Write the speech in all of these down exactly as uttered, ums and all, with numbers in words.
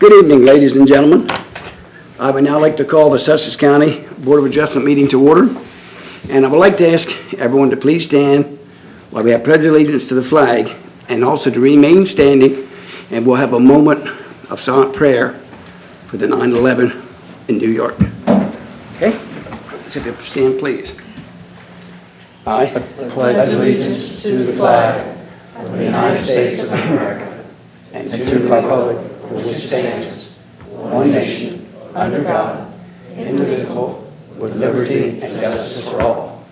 Good evening, ladies and gentlemen. I would now like to call the Sussex County Board of Adjustment meeting to order. And I would like to ask everyone to please stand while we have pledge allegiance to the flag and also to remain standing. And we'll have a moment of silent prayer for the nine eleven in New York. Okay? So if you'll stand, please. I pledge allegiance to the flag of the United States of America and to the republic for which stands one nation under God, indivisible, with liberty and justice for all.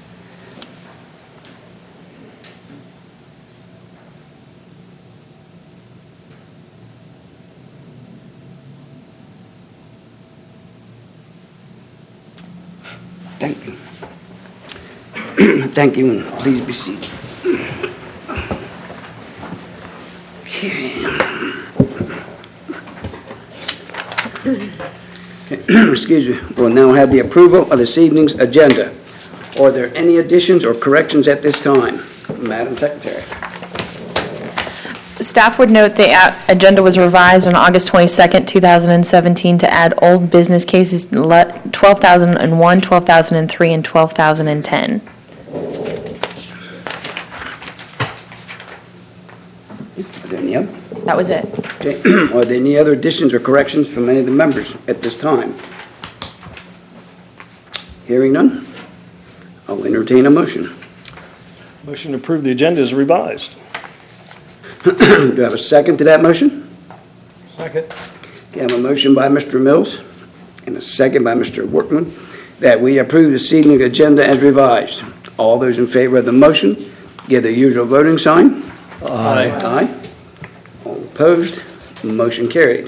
Thank you. Thank you, and please be seated. Okay. Excuse me. We'll now have the approval of this evening's agenda. Are there any additions or corrections at this time? Madam Secretary. Staff would note the a- agenda was revised on August twenty-second, two thousand seventeen to add old business cases twelve thousand one, twelve thousand three, and twelve thousand ten. Are there any other? That was it. Okay. Are there any other additions or corrections from any of the members at this time? Hearing none, I'll entertain a motion. Motion to approve the agenda is revised. Do I have a second to that motion? Second. Okay, I have a motion by Mister Mills and a second by Mister Workman that we approve this evening's agenda as revised. All those in favor of the motion, give their usual voting sign. Aye. Aye. All opposed, motion carried.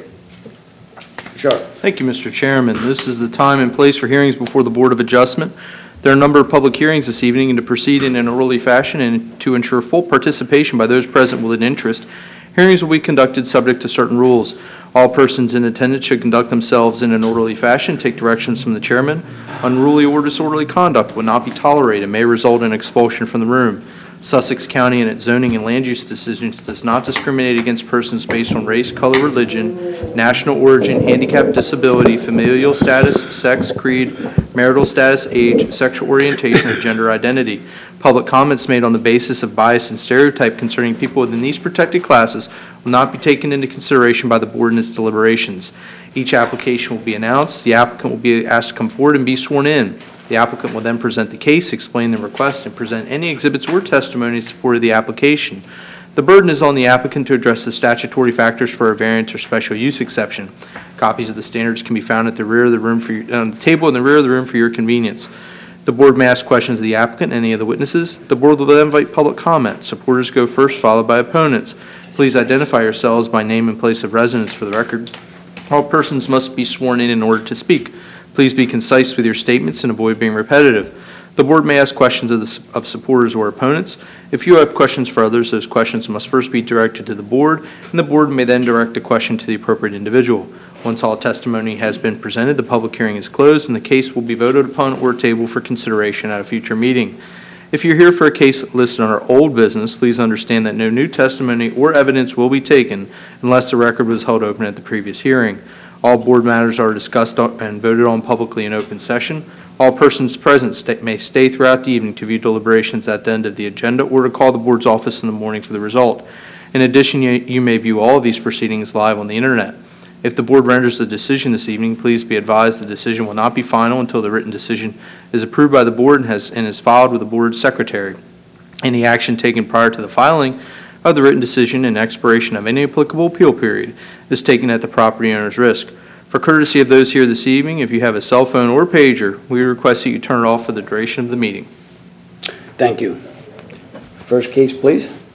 Sharp. Thank you, Mister Chairman. This is the time and place for hearings before the Board of Adjustment. There are a number of public hearings this evening, and to proceed in an orderly fashion and to ensure full participation by those present with an interest, hearings will be conducted subject to certain rules. All persons in attendance should conduct themselves in an orderly fashion, take directions from the chairman. Unruly or disorderly conduct will not be tolerated and may result in expulsion from the room. Sussex County and its zoning and land use decisions does not discriminate against persons based on race, color, religion, national origin, handicap, disability, familial status, sex, creed, marital status, age, sexual orientation, or gender identity. Public comments made on the basis of bias and stereotype concerning people within these protected classes will not be taken into consideration by the board in its deliberations. Each application will be announced. The applicant will be asked to come forward and be sworn in. The applicant will then present the case, explain the request, and present any exhibits or testimony in support of the application. The burden is on the applicant to address the statutory factors for a variance or special use exception. Copies of the standards can be found at the rear of the room for your, on the table in the rear of the room for your convenience. The board may ask questions of the applicant and any of the witnesses. The board will then invite public comment. Supporters go first, followed by opponents. Please identify yourselves by name and place of residence for the record. All persons must be sworn in in order to speak. Please be concise with your statements and avoid being repetitive. The board may ask questions of, the, of supporters or opponents. If you have questions for others, those questions must first be directed to the board, and the board may then direct a question to the appropriate individual. Once all testimony has been presented, the public hearing is closed, and the case will be voted upon or tabled for consideration at a future meeting. If you're here for a case listed on our old business, please understand that no new testimony or evidence will be taken unless the record was held open at the previous hearing. All board matters are discussed and voted on publicly in open session. All persons present may stay throughout the evening to view deliberations at the end of the agenda or to call the board's office in the morning for the result. In addition, you may view all of these proceedings live on the internet. If the board renders a decision this evening, please be advised the decision will not be final until the written decision is approved by the board and, has, and is filed with the board's secretary. Any action taken prior to the filing of the written decision and expiration of any applicable appeal period is taken at the property owner's risk. For courtesy of those here this evening, if you have a cell phone or pager, we request that you turn it off for the duration of the meeting. Thank you. First case, please.